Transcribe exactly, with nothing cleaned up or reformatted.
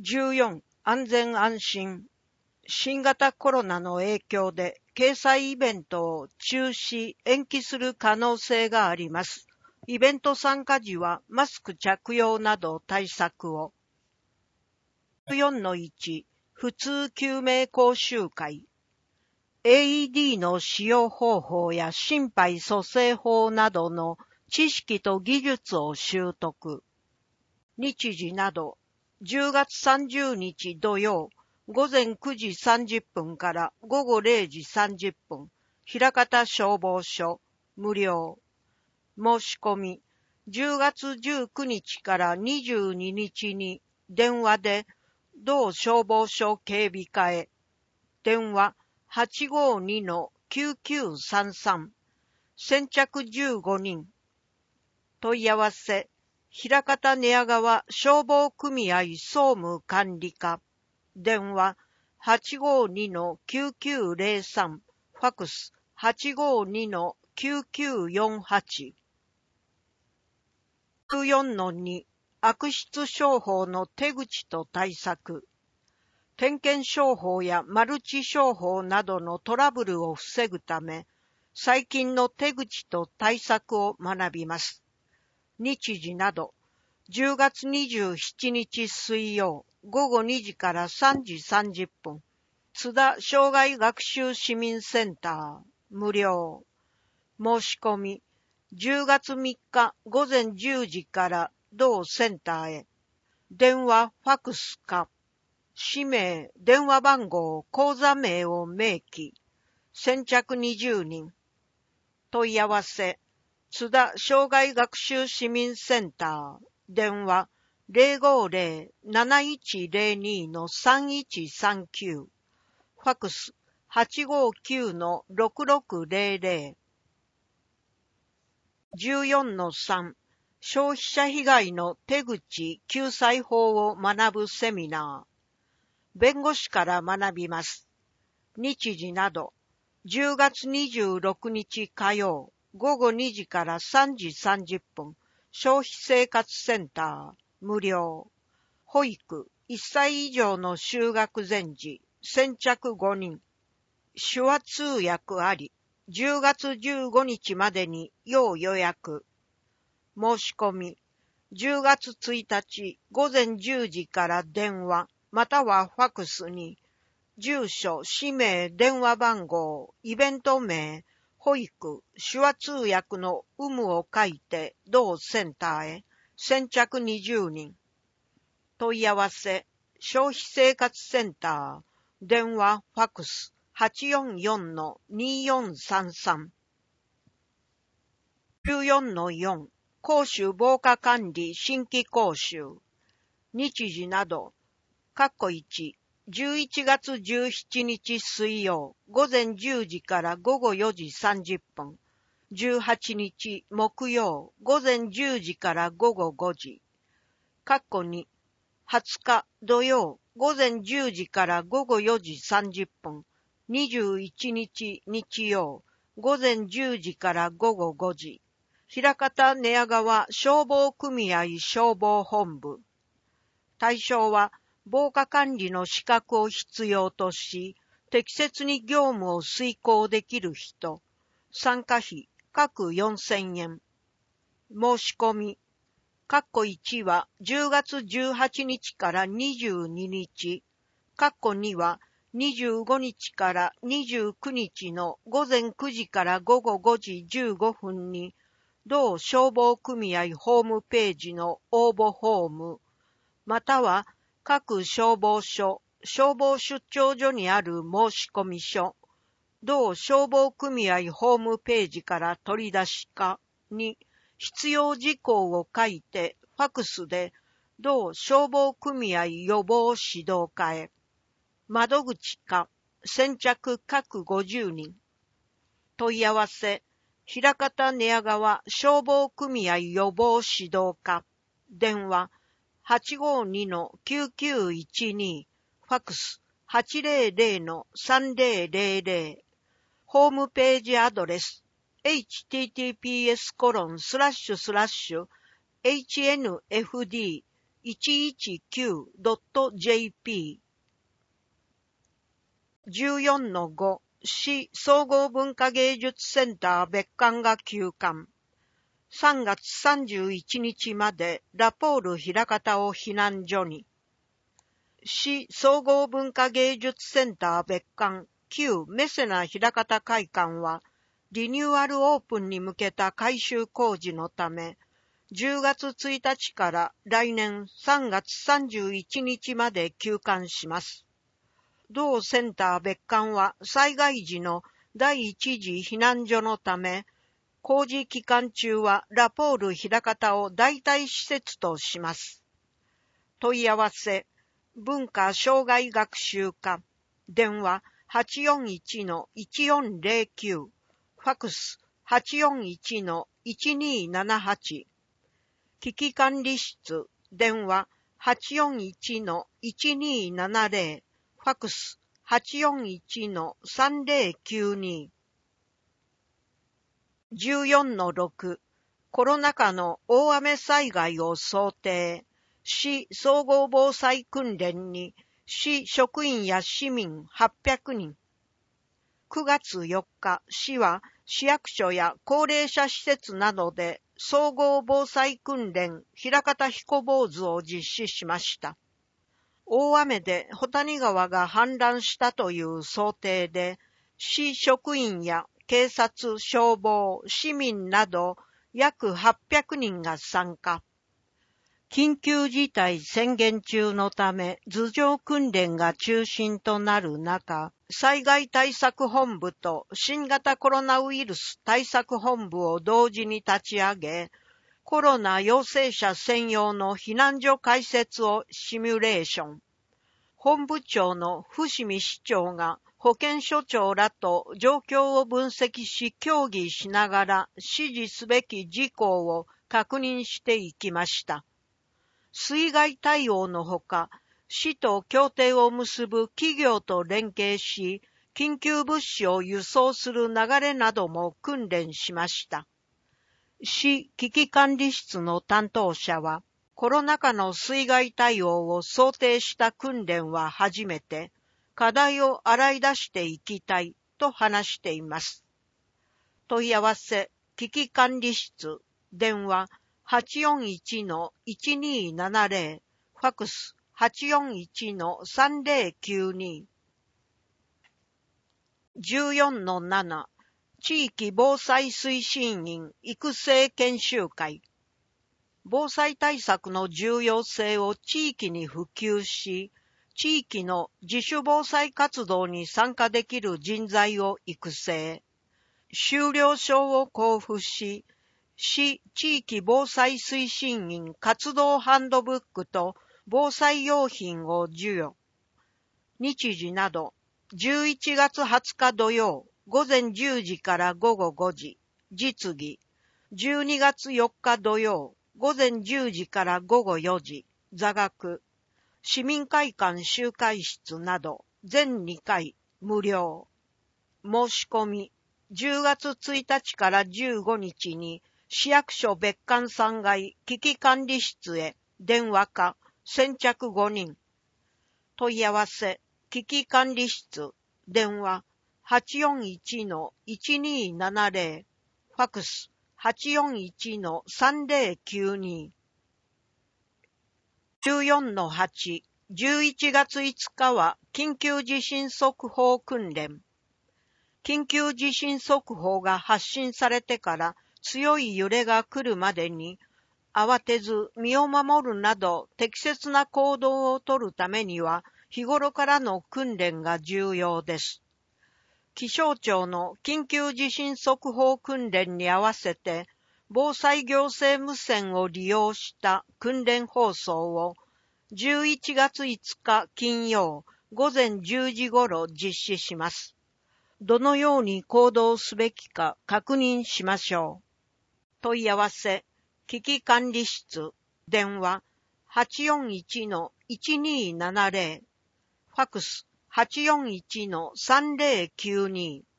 じゅうよん、安全安心。新型コロナの影響で掲載イベントを中止、延期する可能性があります。イベント参加時はマスク着用など対策を。じゅうよんのいち、普通救命講習会。エーイーディー の使用方法や心肺蘇生法などの知識と技術を習得。日時など、じゅうがつさんじゅうにち土曜、午前くじさんじゅっぷんから午後れいじさんじゅっぷん、枚方消防署、無料。申し込み、じゅうがつじゅうくにちからにじゅうににちに電話で、同消防署警備課へ、電話 はちごーにのきゅうきゅうさんさん、先着じゅうごにん、問い合わせ、枚方寝屋川消防組合総務管理課、電話 はちごーにのきゅうきゅうぜろさん、ファクス はちごーにのきゅうきゅうよんはち。じゅうよんのに、悪質商法の手口と対策。点検商法やマルチ商法などのトラブルを防ぐため、最近の手口と対策を学びます。日時など、じゅうがつにじゅうしちにち水曜、午後にじからさんじさんじゅっぷん、津田障害学習市民センター、無料。申し込み、じゅうがつみっか午前じゅうじから同センターへ。電話、ファクスか、氏名、電話番号、口座名を明記。先着にじゅうにん。問い合わせ、津田障害学習市民センター、電話 ぜろごーぜろ なないちぜろに のさんいちさんきゅう、ファクス はちごーきゅうのろくろくぜろぜろ。じゅうよんのさん、消費者被害の手口救済法を学ぶセミナー。弁護士から学びます。日時など、じゅうがつにじゅうろくにち火曜、午後にじからさんじさんじゅっぷん、消費生活センター、無料。保育、いっさい以上の就学前時、先着ごにん。手話通訳あり、じゅうがつじゅうごにちまでに要予約。申し込み、じゅうがつついたち午前じゅうじから電話、またはファクスに、住所、氏名、電話番号、イベント名、保育、手話通訳の有無を書いて同センターへ、先着にじゅうにん。問い合わせ、消費生活センター、電話、ファクス、はちよんよんのによんさんさん。じゅうよんのよん、公衆防火管理新規講習。日時など、括弧いち、じゅういちがつじゅうしちにち水曜、午前じゅうじから午後よじさんじゅっぷん。じゅうはちにち木曜、午前じゅうじから午後ごじ。括弧に、はつか土曜、午前じゅうじから午後よじさんじゅっぷん。にじゅういちにち日曜、午前じゅうじから午後ごじ。枚方寝屋川消防組合消防本部。対象は、防火管理の資格を必要とし、適切に業務を遂行できる人。参加費、各よんせんえん。申し込み。括弧いちはじゅうがつじゅうはちにちからにじゅうににち。括弧にはにじゅうごにちからにじゅうくにちの午前くじから午後ごじじゅうごふんに、同消防組合ホームページの応募フォーム、または各消防署、消防出張所にある申込書、同消防組合ホームページから取り出しかに必要事項を書いてファクスで同消防組合予防指導課へ。窓口か先着各ごじゅうにん。問い合わせ、枚方寝屋川消防組合予防指導課。電話 はちごーにのきゅうきゅういちに、ファクス はちぜろぜろのさんぜろぜろぜろ。ホームページアドレス エイチティーティーピーエスコロンスラッシュスラッシュエイチエヌエフディーいちいちきゅうドットジェーピー。じゅうよんのご 市総合文化芸術センター別館が休館。さんがつさんじゅういちにちまでラポール枚方を避難所に。市総合文化芸術センター別館旧メセナ枚方会館はリニューアルオープンに向けた改修工事のため、じゅうがつついたちから来年さんがつさんじゅういちにちまで休館します。同センター別館は災害時の第一次避難所のため、工事期間中はラポール枚方を代替施設とします。問い合わせ、文化障害学習課、電話 はちよんいちのいちよんゼロきゅう、ファクス はちよんいちのいちにーななはち、危機管理室、電話 はちよんいちのいちにーななゼロ、ファクス はちよんいちのさんゼロきゅうに。じゅうよんのろく コロナ禍の大雨災害を想定、市総合防災訓練に市職員や市民はっぴゃくにん。くがつよっか、市は市役所や高齢者施設などで総合防災訓練枚方彦坊主を実施しました。大雨で保谷川が氾濫したという想定で、市職員や警察、消防、市民など約はっぴゃくにんが参加。緊急事態宣言中のため図上訓練が中心となる中、災害対策本部と新型コロナウイルス対策本部を同時に立ち上げ、コロナ陽性者専用の避難所開設をシミュレーション。本部長の伏見市長が保健所長らと状況を分析し協議しながら指示すべき事項を確認していきました。水害対応のほか、市と協定を結ぶ企業と連携し、緊急物資を輸送する流れなども訓練しました。市危機管理室の担当者は、コロナ禍の水害対応を想定した訓練は初めて、課題を洗い出していきたいと話しています。問い合わせ、危機管理室、電話 はちよんいちのいちにーななゼロ、ファクス はちよんいちのさんゼロきゅうに。じゅうよんのなな 地域防災推進員育成研修会。防災対策の重要性を地域に普及し、地域の自主防災活動に参加できる人材を育成。修了証を交付し、市地域防災推進員活動ハンドブックと防災用品を授与。日時など、じゅういちがつはつか土曜、午前じゅうじから午後ごじ、実技。じゅうにがつよっか土曜、午前じゅうじから午後よじ、座学。市民会館集会室など、全にかい、無料。申し込み、じゅうがつついたちからじゅうごにちに、市役所別館さんがい危機管理室へ、電話か、先着ごにん。問い合わせ、危機管理室、電話、はちよんいちのいちにーななゼロ、ファクス、はちよんいちのさんゼロきゅうに。じゅうよんのはち、じゅういちがついつかは緊急地震速報訓練。緊急地震速報が発信されてから強い揺れが来るまでに、慌てず身を守るなど適切な行動をとるためには、日頃からの訓練が重要です。気象庁の緊急地震速報訓練に合わせて、防災行政無線を利用した訓練放送をじゅういちがついつか金曜午前じゅうじ頃実施します。どのように行動すべきか確認しましょう。問い合わせ、危機管理室、電話 はちよんいちのいちにーななゼロ、ファクス はちよんいちのさんゼロきゅうに。